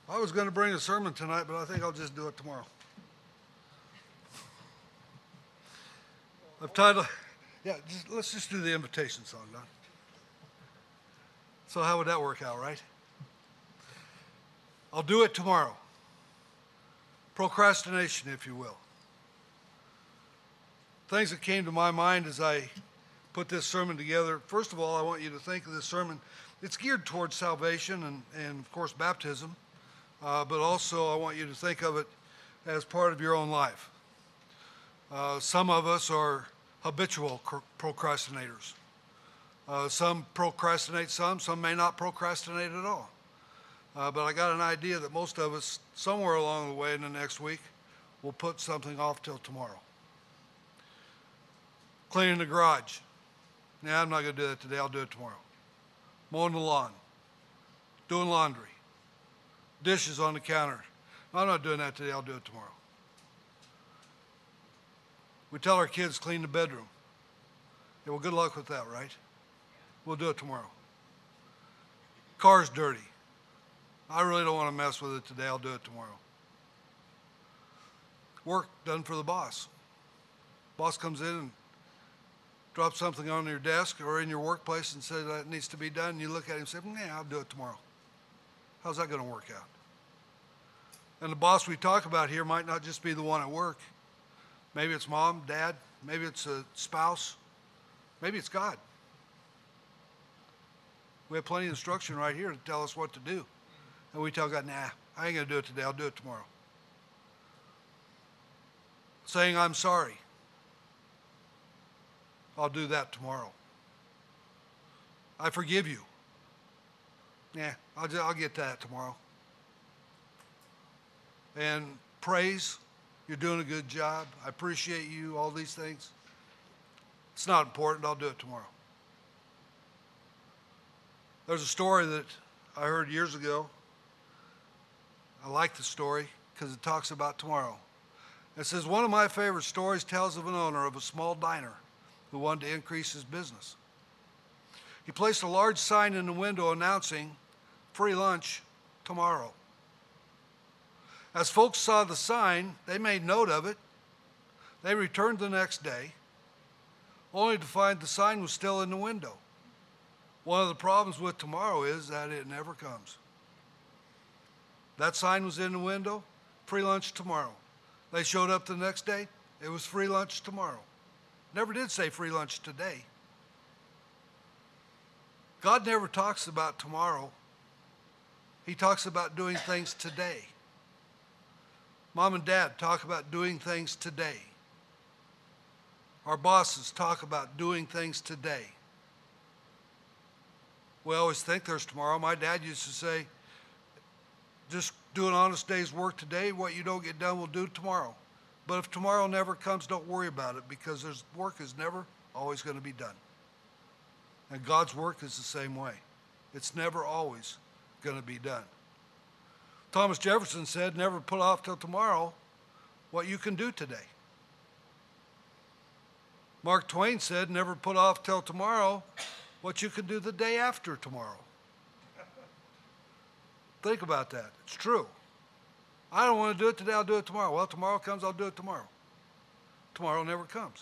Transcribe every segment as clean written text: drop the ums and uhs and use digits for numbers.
I was going to bring a sermon tonight, but I think I'll just do it tomorrow. I've titled, let's just do the invitation song, Don. So how would that work out, right? I'll do it tomorrow. Procrastination, if you will. Things that came to my mind as I put this sermon together. First of all, I want you to think of this sermon. It's geared towards salvation and of course, baptism. But also I want you to think of it as part of your own life. Some of us are habitual procrastinators. Some procrastinate some may not procrastinate at all. But I got an idea that most of us, somewhere along the way in the next week, will put something off till tomorrow. Cleaning the garage. Nah, I'm not going to do that today. I'll do it tomorrow. Mowing the lawn. Doing laundry. Dishes on the counter. No, I'm not doing that today. I'll do it tomorrow. We tell our kids clean the bedroom. Yeah, well, good luck with that, right? We'll do it tomorrow. Car's dirty. I really don't want to mess with it today. I'll do it tomorrow. Work done for the boss. Boss comes in and drops something on your desk or in your workplace and says that needs to be done. And you look at him and say, yeah, I'll do it tomorrow. How's that going to work out? And the boss we talk about here might not just be the one at work. Maybe it's mom, dad, maybe it's a spouse, maybe it's God. We have plenty of instruction right here to tell us what to do. And we tell God, nah, I ain't going to do it today. I'll do it tomorrow. Saying I'm sorry. I'll do that tomorrow. I forgive you. Yeah, I'll get that tomorrow. And praise, you're doing a good job. I appreciate you, all these things. It's not important. I'll do it tomorrow. There's a story that I heard years ago. I like the story because it talks about tomorrow. It says, one of my favorite stories tells of an owner of a small diner who wanted to increase his business. He placed a large sign in the window announcing, free lunch tomorrow. As folks saw the sign, they made note of it. They returned the next day, only to find the sign was still in the window. One of the problems with tomorrow is that it never comes. That sign was in the window, free lunch tomorrow. They showed up the next day, it was free lunch tomorrow. Never did say free lunch today. God never talks about tomorrow. He talks about doing things today. Mom and dad talk about doing things today. Our bosses talk about doing things today. We always think there's tomorrow. My dad used to say, just do an honest day's work today. What you don't get done, we'll do tomorrow. But if tomorrow never comes, don't worry about it because work is never always going to be done. And God's work is the same way. It's never always going to be done. Thomas Jefferson said, never put off till tomorrow what you can do today. Mark Twain said, never put off till tomorrow what you can do the day after tomorrow. Think about that. It's true. I don't want to do it today, I'll do it tomorrow. Well, tomorrow comes, I'll do it tomorrow. Tomorrow never comes.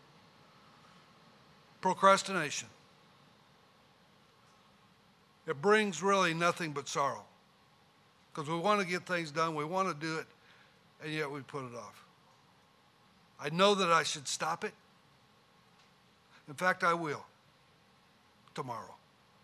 Procrastination. It brings really nothing but sorrow. Because we want to get things done, we want to do it, and yet we put it off. I know that I should stop it. In fact, I will. Tomorrow.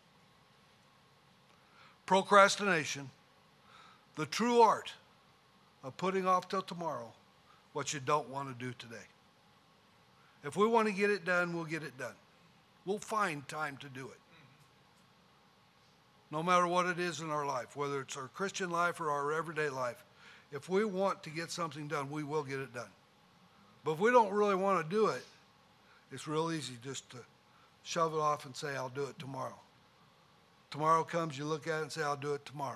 Procrastination, the true art of putting off till tomorrow what you don't want to do today. If we want to get it done, we'll get it done. We'll find time to do it. No matter what it is in our life, whether it's our Christian life or our everyday life, if we want to get something done, we will get it done. But if we don't really want to do it, it's real easy just to shove it off and say, I'll do it tomorrow. Tomorrow comes, you look at it and say, I'll do it tomorrow,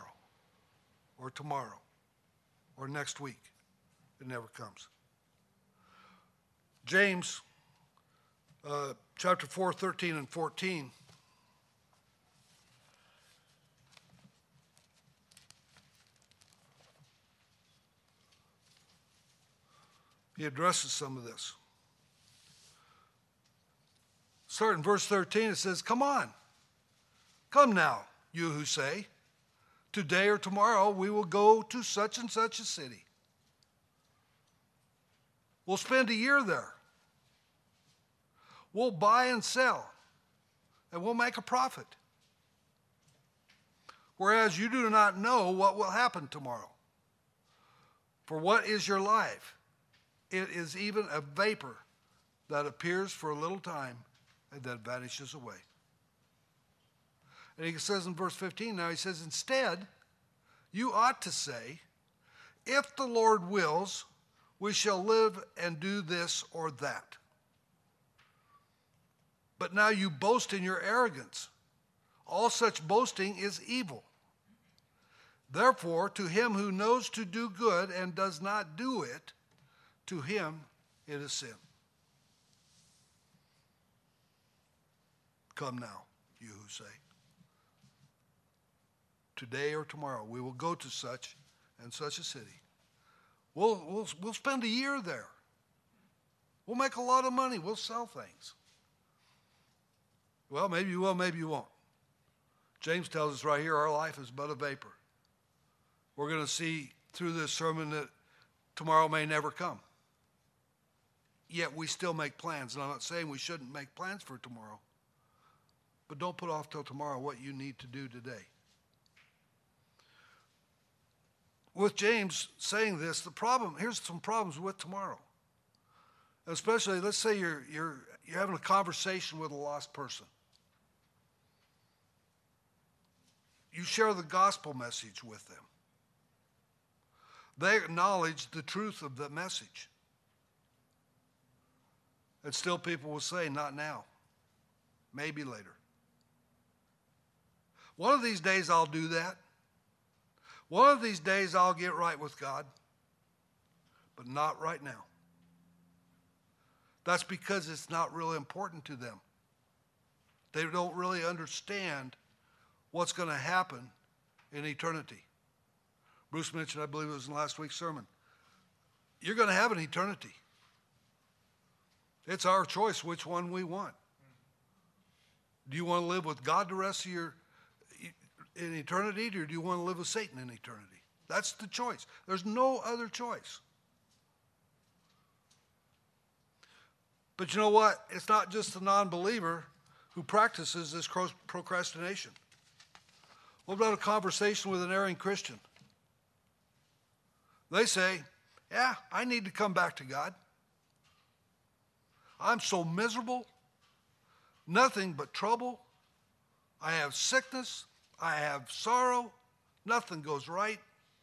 or next week. It never comes. James, chapter 4, 13 and 14. he addresses some of this. Starting in verse 13, it says, come on, come now, you who say, today or tomorrow we will go to such and such a city. We'll spend a year there. We'll buy and sell, and we'll make a profit. Whereas you do not know what will happen tomorrow. For what is your life? It is even a vapor that appears for a little time and then vanishes away. And he says in verse 15 now, he says, instead, you ought to say, if the Lord wills, we shall live and do this or that. But now you boast in your arrogance. All such boasting is evil. Therefore, to him who knows to do good and does not do it, to him it is sin. Come now, you who say, today or tomorrow we will go to such and such a city. We'll spend a year there. We'll make a lot of money. We'll sell things. Well, maybe you will, maybe you won't. James tells us right here, our life is but a vapor. We're going to see through this sermon that tomorrow may never come. Yet we still make plans. And I'm not saying we shouldn't make plans for tomorrow. But don't put off till tomorrow what you need to do today. With James saying this, here's some problems with tomorrow. Especially, let's say you're having a conversation with a lost person. You share the gospel message with them. They acknowledge the truth of the message. And still people will say, not now. Maybe later. One of these days I'll do that. One of these days I'll get right with God. But not right now. That's because it's not really important to them. They don't really understand what's going to happen in eternity. Bruce mentioned, I believe it was in last week's sermon, you're going to have an eternity. It's our choice which one we want. Do you want to live with God the rest of in eternity, or do you want to live with Satan in eternity? That's the choice. There's no other choice. But you know what? It's not just the non-believer who practices this procrastination. What about a conversation with an erring Christian? They say, yeah, I need to come back to God. I'm so miserable, nothing but trouble. I have sickness, I have sorrow, nothing goes right.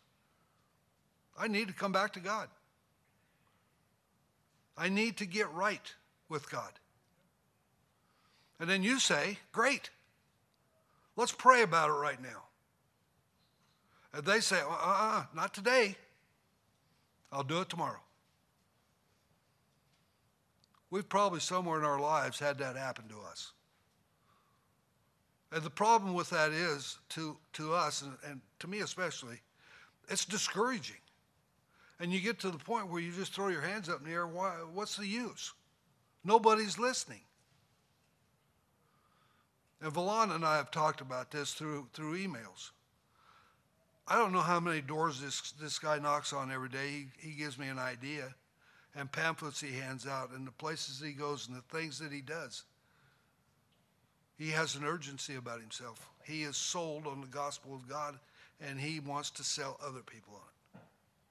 I need to come back to God. I need to get right with God. And then you say, great, let's pray about it right now. And they say, not today. I'll do it tomorrow. We've probably somewhere in our lives had that happen to us. And the problem with that is, to us, and to me especially, it's discouraging. And you get to the point where you just throw your hands up in the air, what's the use? Nobody's listening. And Valana and I have talked about this through emails. I don't know how many doors this guy knocks on every day. He gives me an idea, and pamphlets he hands out, and the places he goes, and the things that he does. He has an urgency about himself. He is sold on the gospel of God, and he wants to sell other people on it.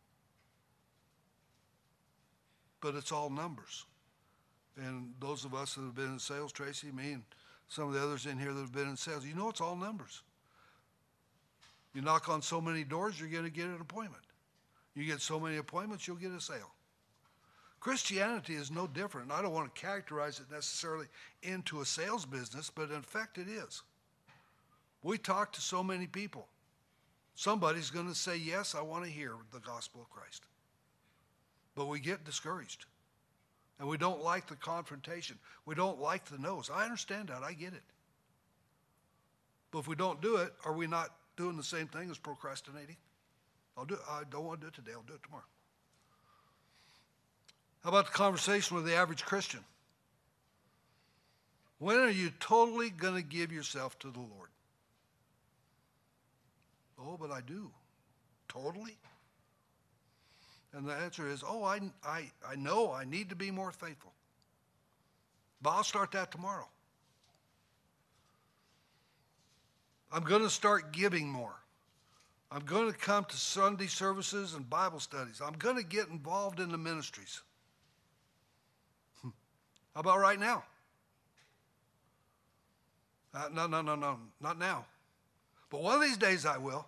But it's all numbers. And those of us that have been in sales, Tracy, me, and some of the others in here that have been in sales, you know it's all numbers. You knock on so many doors, you're going to get an appointment. You get so many appointments, you'll get a sale. Christianity is no different. I don't want to characterize it necessarily into a sales business, but in fact it is. We talk to so many people. Somebody's going to say, yes, I want to hear the gospel of Christ. But we get discouraged. And we don't like the confrontation. We don't like the no's. I understand that. I get it. But if we don't do it, are we not doing the same thing as procrastinating? I don't want to do it today. I'll do it tomorrow. How about the conversation with the average Christian? When are you totally going to give yourself to the Lord? Oh, but I do. Totally? And the answer is, I know I need to be more faithful. But I'll start that tomorrow. I'm going to start giving more. I'm going to come to Sunday services and Bible studies. I'm going to get involved in the ministries. How about right now? No, not now. But one of these days I will.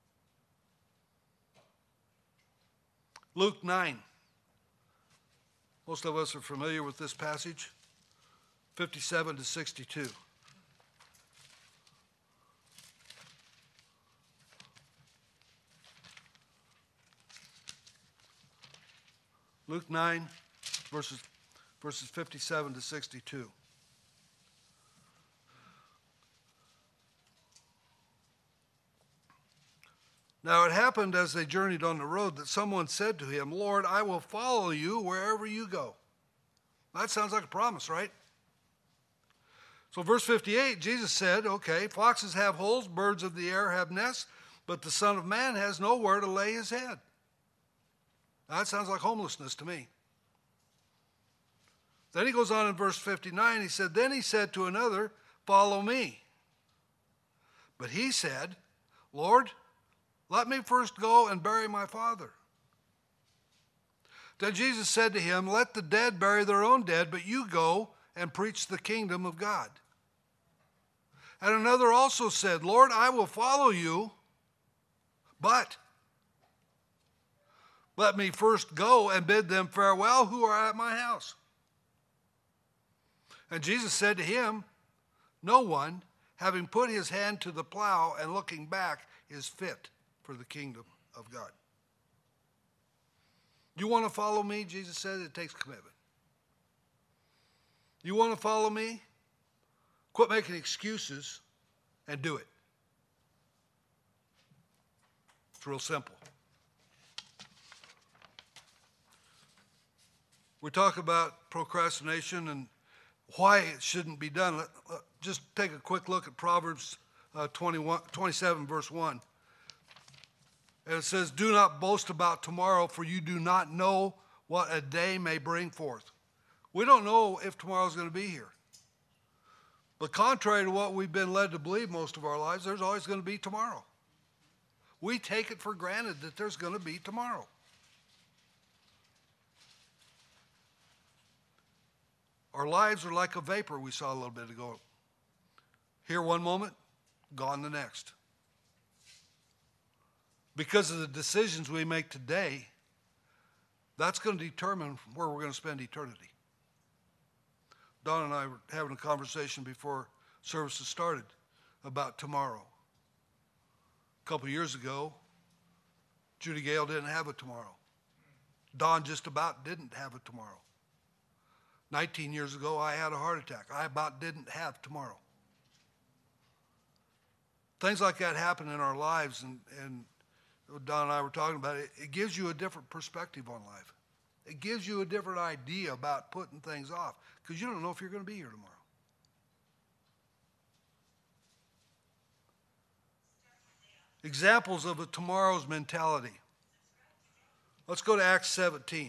Luke 9. Most of us are familiar with this passage, 57 to 62. Luke 9, verses 57 to 62. Now it happened as they journeyed on the road that someone said to him, Lord, I will follow you wherever you go. That sounds like a promise, right? So verse 58, Jesus said, okay, foxes have holes, birds of the air have nests, but the Son of Man has nowhere to lay his head. Now, that sounds like homelessness to me. Then he goes on in verse 59, he said, then he said to another, follow me. But he said, Lord, let me first go and bury my father. Then Jesus said to him, let the dead bury their own dead, but you go and preach the kingdom of God. And another also said, Lord, I will follow you, but let me first go and bid them farewell who are at my house. And Jesus said to him, no one, having put his hand to the plow and looking back, is fit for the kingdom of God. You want to follow me? Jesus said it takes commitment. You want to follow me? Quit making excuses and do it. It's real simple. We talk about procrastination and why it shouldn't be done. Just take a quick look at Proverbs 27, verse 1. And it says, do not boast about tomorrow, for you do not know what a day may bring forth. We don't know if tomorrow's going to be here. But contrary to what we've been led to believe most of our lives, there's always going to be tomorrow. We take it for granted that there's going to be tomorrow. Our lives are like a vapor we saw a little bit ago. Here one moment, gone the next. Because of the decisions we make today, that's going to determine where we're going to spend eternity. Don and I were having a conversation before services started about tomorrow. A couple years ago, Judy Gale didn't have a tomorrow. Don just about didn't have a tomorrow. 19 years ago, I had a heart attack. I about didn't have tomorrow. Things like that happen in our lives, and Don and I were talking about it. It gives you a different perspective on life. It gives you a different idea about putting things off because you don't know if you're going to be here tomorrow. Examples of a tomorrow's mentality. Let's go to Acts 17.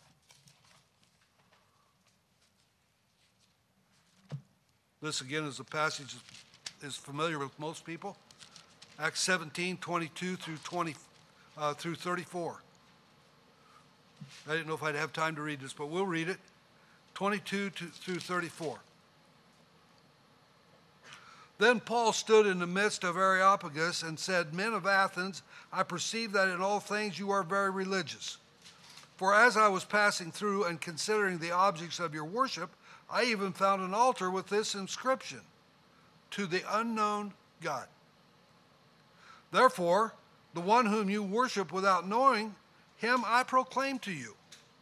This again is a passage that is familiar with most people. Acts 17, 22 through 34. I didn't know if I'd have time to read this, but we'll read it. 22 through 34. Then Paul stood in the midst of Areopagus and said, Men of Athens, I perceive that in all things you are very religious. For as I was passing through and considering the objects of your worship, I even found an altar with this inscription, To the unknown God. Therefore, the one whom you worship without knowing, him I proclaim to you.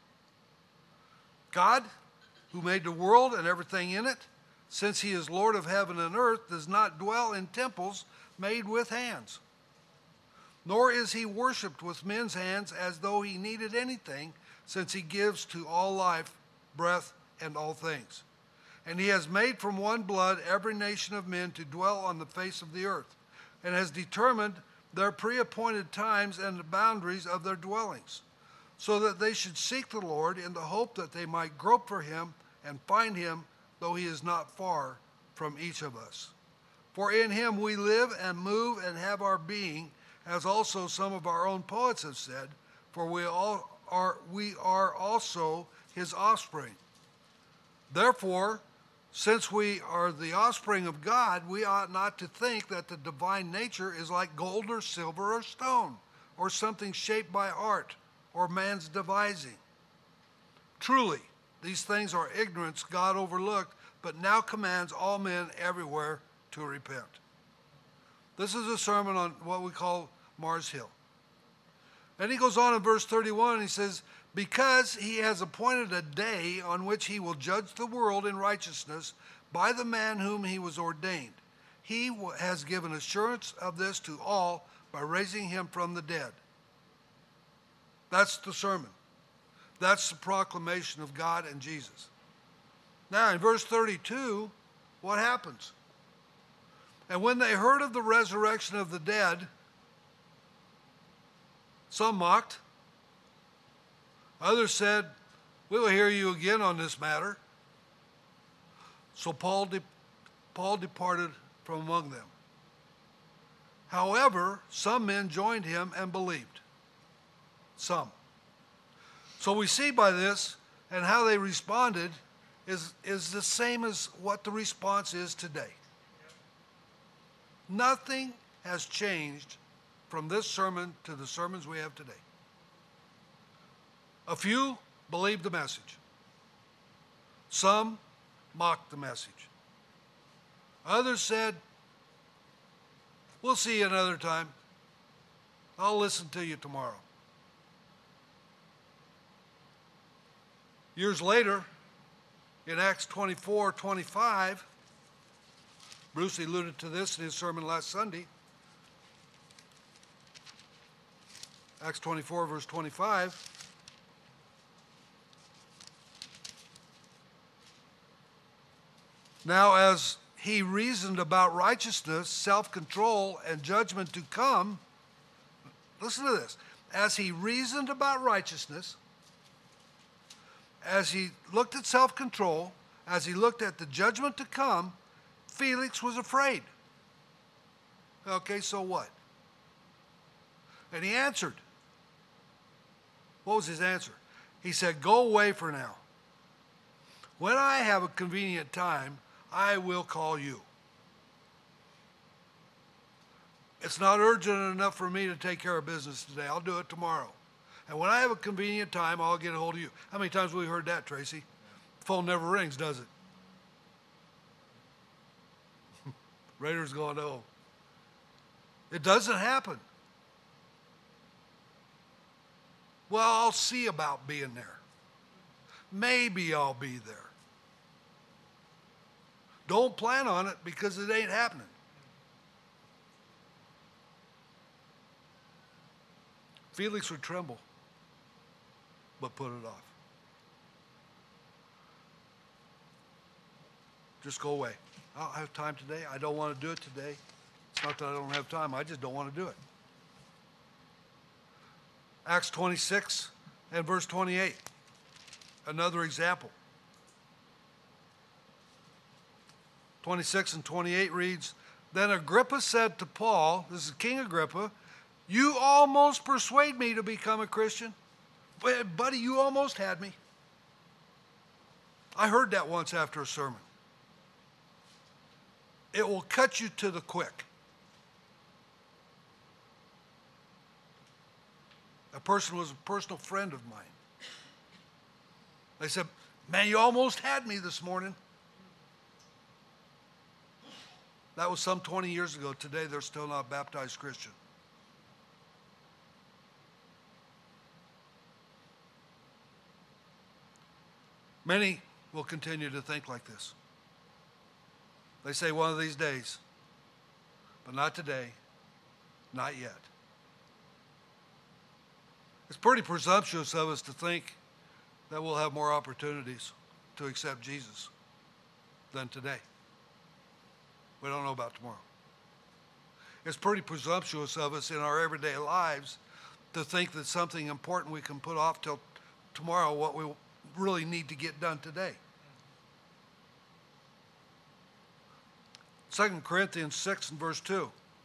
God, who made the world and everything in it, since he is Lord of heaven and earth, does not dwell in temples made with hands. Nor is he worshipped with men's hands as though he needed anything, since he gives to all life, breath, and all things. And he has made from one blood every nation of men to dwell on the face of the earth, and has determined their pre-appointed times and the boundaries of their dwellings, so that they should seek the Lord in the hope that they might grope for him and find him, though he is not far from each of us. For in him we live and move and have our being, as also some of our own poets have said, for we are also his offspring. Therefore, since we are the offspring of God, we ought not to think that the divine nature is like gold or silver or stone, or something shaped by art or man's devising. Truly, these things are ignorance God overlooked, but now commands all men everywhere to repent. This is a sermon on what we call Mars Hill. Then he goes on in verse 31 and he says, because he has appointed a day on which he will judge the world in righteousness by the man whom he was ordained. He has given assurance of this to all by raising him from the dead. That's the sermon. That's the proclamation of God and Jesus. Now in verse 32, what happens? And when they heard of the resurrection of the dead, some mocked. Others said, we will hear you again on this matter. So Paul departed from among them. However, some men joined him and believed. Some. So we see by this and how they responded is the same as what the response is today. Nothing has changed from this sermon to the sermons we have today. A few believed the message. Some mocked the message. Others said, we'll see you another time. I'll listen to you tomorrow. Years later, in Acts 24:25, Bruce alluded to this in his sermon last Sunday. Acts 24, verse 25. Now, as he reasoned about righteousness, self-control, and judgment to come, listen to this. As he reasoned about righteousness, as he looked at self-control, as he looked at the judgment to come, Felix was afraid. Okay, so what? And he answered. What was his answer? He said, go away for now. When I have a convenient time, I will call you. It's not urgent enough for me to take care of business today. I'll do it tomorrow. And when I have a convenient time, I'll get a hold of you. How many times have we heard that, Tracy? The phone never rings, does it? Raiders going, oh. It doesn't happen. Well, I'll see about being there. Maybe I'll be there. Don't plan on it because it ain't happening. Felix would tremble, but put it off. Just go away. I don't have time today. I don't want to do it today. It's not that I don't have time. I just don't want to do it. Acts 26 and verse 28. Another example. 26 and 28 reads, Then Agrippa said to Paul, this is King Agrippa, you almost persuade me to become a Christian. Buddy, you almost had me. I heard that once after a sermon. It will cut you to the quick. A person was a personal friend of mine. They said, man, you almost had me this morning. That was some 20 years ago. Today, they're still not baptized Christian. Many will continue to think like this. They say one of these days, but not today, not yet. It's pretty presumptuous of us to think that we'll have more opportunities to accept Jesus than today. We don't know about tomorrow. It's pretty presumptuous of us in our everyday lives to think that something important we can put off till tomorrow, what we really need to get done today. 2 Corinthians 6 and verse 2.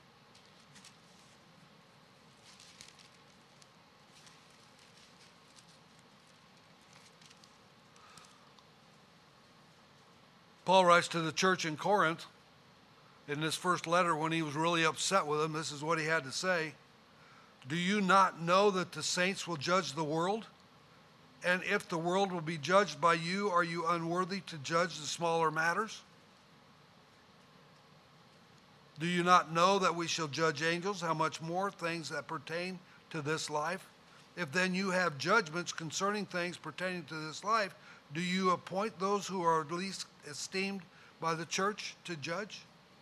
Paul writes to the church in Corinth in this first letter when he was really upset with them. This is what he had to say. Do you not know that the saints will judge the world? And if the world will be judged by you, are you unworthy to judge the smaller matters? Do you not know that we shall judge angels? How much more things that pertain to this life? If then you have judgments concerning things pertaining to this life, do you appoint those who are least esteemed by the church to judge?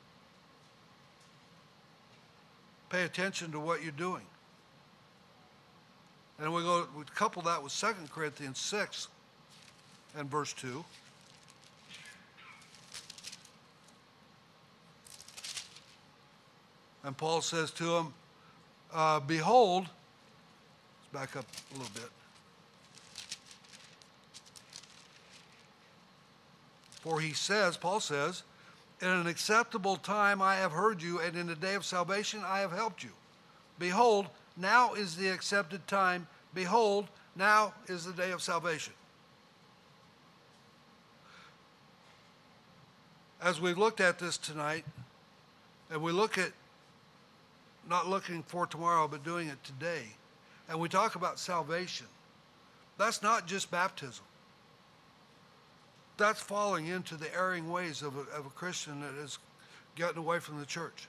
Pay attention to what you're doing. And we couple that with 2 Corinthians 6 and verse 2. And Paul says to him, behold, let's back up a little bit. For he says, Paul says, in an acceptable time I have heard you, and in the day of salvation I have helped you. Behold, now is the accepted time. Behold, now is the day of salvation. As we looked at this tonight, and we look at not looking for tomorrow, but doing it today, and we talk about salvation, that's not just baptism. That's falling into the erring ways of a Christian that has gotten away from the church.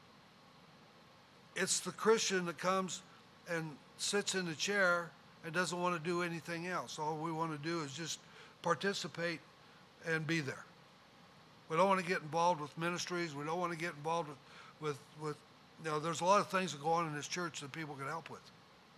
It's the Christian that comes and sits in the chair and doesn't want to do anything else. All we want to do is just participate and be there. We don't want to get involved with ministries. We don't want to get involved with there's a lot of things that go on in this church that people can help with.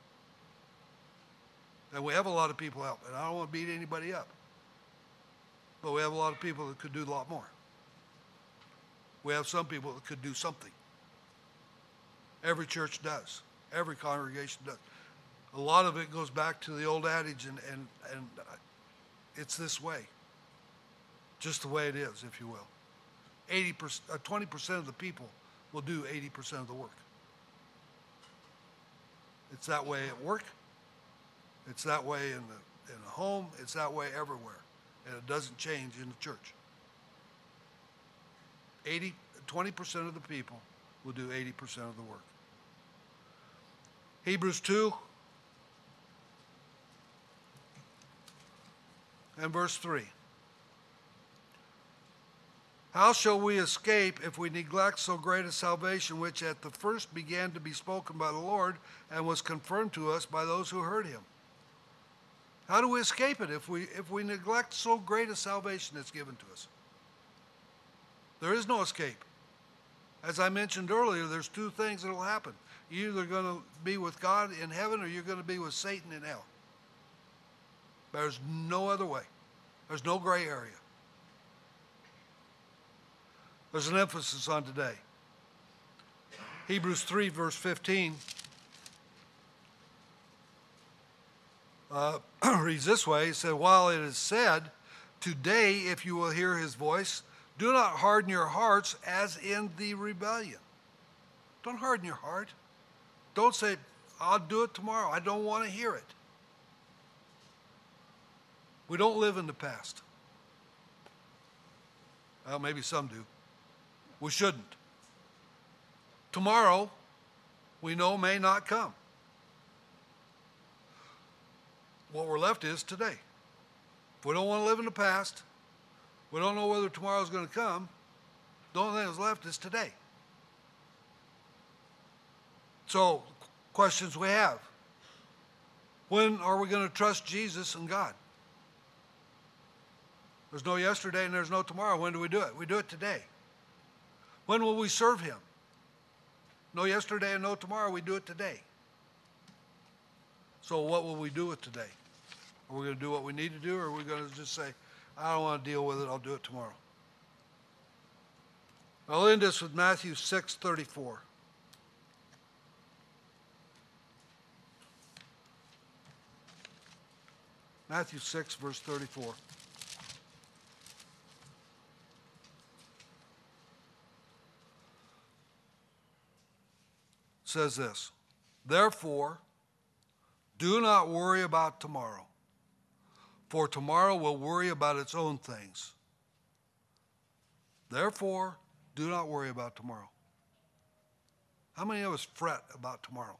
And we have a lot of people help. And I don't want to beat anybody up. But we have a lot of people that could do a lot more. We have some people that could do something. Every church does. Every congregation does. A lot of it goes back to the old adage, and it's this way. Just the way it is, if you will. 20% of the people will do 80% of the work. It's that way at work. It's that way in the home. It's that way everywhere. And it doesn't change in the church. 20% of the people will do 80% of the work. Hebrews 2 and verse 3. How shall we escape if we neglect so great a salvation, which at the first began to be spoken by the Lord and was confirmed to us by those who heard him? How do we escape it if we neglect so great a salvation that's given to us? There is no escape. As I mentioned earlier, there's two things that will happen. You're either going to be with God in heaven or you're going to be with Satan in hell. There's no other way. There's no gray area. There's an emphasis on today. Hebrews 3, verse 15. Reads this way. He said, while it is said, today, if you will hear his voice, do not harden your hearts as in the rebellion. Don't harden your heart. Don't say, I'll do it tomorrow. I don't want to hear it. We don't live in the past. Well, maybe some do. We shouldn't. Tomorrow, we know, may not come. What we're left is today. If we don't want to live in the past, we don't know whether tomorrow's going to come, the only thing that's left is today. So, questions we have. When are we going to trust Jesus and God? There's no yesterday and there's no tomorrow. When do we do it? We do it today. When will we serve him? No yesterday and no tomorrow. We do it today. So what will we do with today? Are we going to do what we need to do, or are we going to just say, I don't want to deal with it, I'll do it tomorrow? I'll end this with Matthew 6:34. Matthew 6, verse 34. Says this, therefore, do not worry about tomorrow, for tomorrow will worry about its own things. Therefore, do not worry about tomorrow. How many of us fret about tomorrow?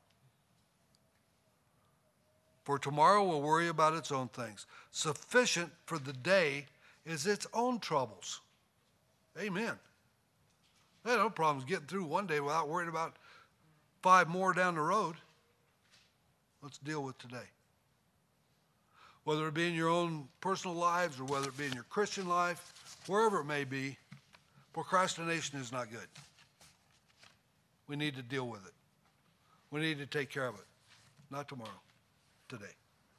For tomorrow will worry about its own things. Sufficient for the day is its own troubles. Amen. I had no problems getting through one day without worrying about 5 more down the road. Let's deal with today. Whether it be in your own personal lives or whether it be in your Christian life, wherever it may be, procrastination is not good. We need to deal with it. We need to take care of it. Not tomorrow, today.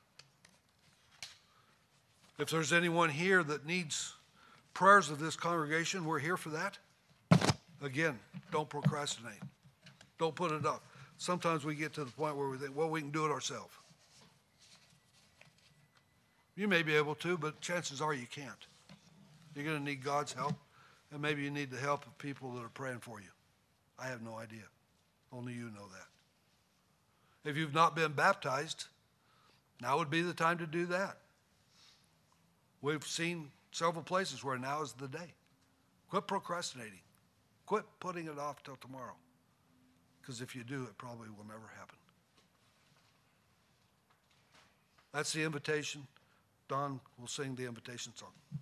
If there's anyone here that needs prayers of this congregation, we're here for that. Again, don't procrastinate. Don't put it off. Sometimes we get to the point where we think, well, we can do it ourselves. You may be able to, but chances are you can't. You're going to need God's help, and maybe you need the help of people that are praying for you. I have no idea. Only you know that. If you've not been baptized, now would be the time to do that. We've seen several places where now is the day. Quit procrastinating. Quit putting it off till tomorrow. Because if you do, it probably will never happen. That's the invitation. Don will sing the invitation song.